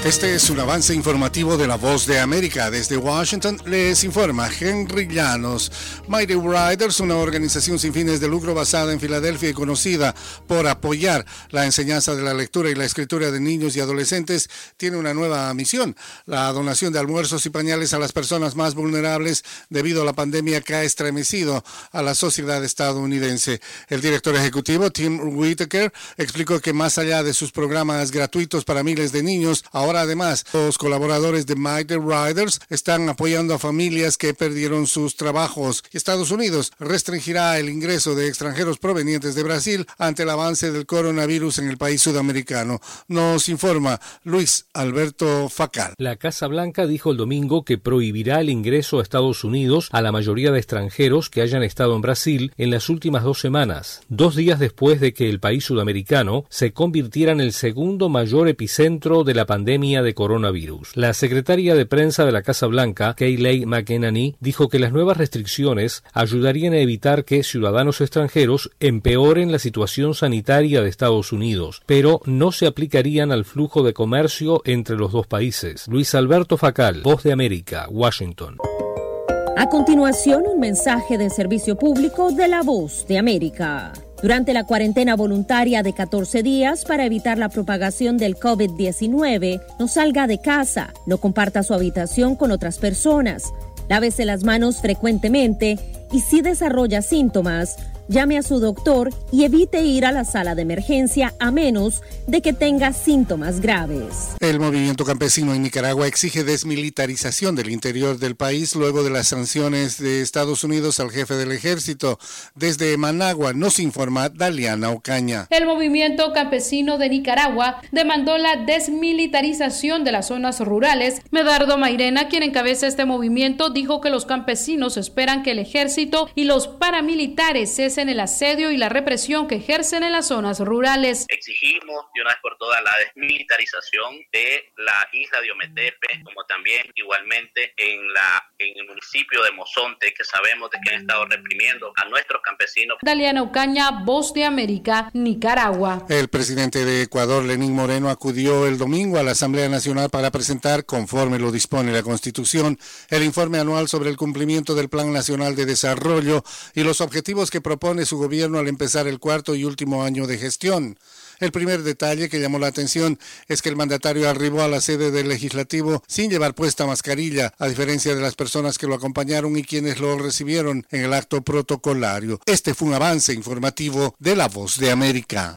Este es un avance informativo de La Voz de América. Desde Washington les informa Henry Llanos. Mighty Riders, una organización sin fines de lucro basada en Filadelfia y conocida por apoyar la enseñanza de la lectura y la escritura de niños y adolescentes, tiene una nueva misión: la donación de almuerzos y pañales a las personas más vulnerables debido a la pandemia que ha estremecido a la sociedad estadounidense. El director ejecutivo, Tim Whitaker, explicó que más allá de sus programas gratuitos para miles de niños, ahora además los colaboradores de Mighty Riders están apoyando a familias que perdieron sus trabajos. Estados Unidos restringirá el ingreso de extranjeros provenientes de Brasil ante el avance del coronavirus en el país sudamericano. Nos informa Luis Alberto Facal. La Casa Blanca dijo el domingo que prohibirá el ingreso a Estados Unidos a la mayoría de extranjeros que hayan estado en Brasil en las últimas 2 semanas, 2 días después de que el país sudamericano se convirtiera en el segundo mayor epicentro de la pandemia de coronavirus. La secretaria de prensa de la Casa Blanca, Kayleigh McEnany, dijo que las nuevas restricciones ayudarían a evitar que ciudadanos extranjeros empeoren la situación sanitaria de Estados Unidos, pero no se aplicarían al flujo de comercio entre los dos países. Luis Alberto Facal, Voz de América, Washington. A continuación, un mensaje de servicio público de La Voz de América. Durante la cuarentena voluntaria de 14 días para evitar la propagación del COVID-19, no salga de casa, no comparta su habitación con otras personas, lávese las manos frecuentemente y si desarrolla síntomas, llame a su doctor y evite ir a la sala de emergencia a menos de que tenga síntomas graves. El movimiento campesino en Nicaragua exige desmilitarización del interior del país luego de las sanciones de Estados Unidos al jefe del ejército. Desde Managua nos informa Daliana Ocaña. El movimiento campesino de Nicaragua demandó la desmilitarización de las zonas rurales. Medardo Mairena, quien encabeza este movimiento, dijo que los campesinos esperan que el ejército y los paramilitares cesen el asedio y la represión que ejercen en las zonas rurales. Exigimos de una vez por todas la desmilitarización de la isla de Ometepe, como también igualmente en el municipio de Mozonte, que sabemos de que han estado reprimiendo a nuestros campesinos. Daliana Ocaña, Voz de América, Nicaragua. El presidente de Ecuador, Lenín Moreno, acudió el domingo a la Asamblea Nacional para presentar, conforme lo dispone la Constitución, el informe anual sobre el cumplimiento del Plan Nacional de Desarrollo y los objetivos que propone su gobierno al empezar el 4º y último año de gestión. El primer detalle que llamó la atención es que el mandatario arribó a la sede del Legislativo sin llevar puesta mascarilla, a diferencia de las personas que lo acompañaron y quienes lo recibieron en el acto protocolario. Este fue un avance informativo de La Voz de América.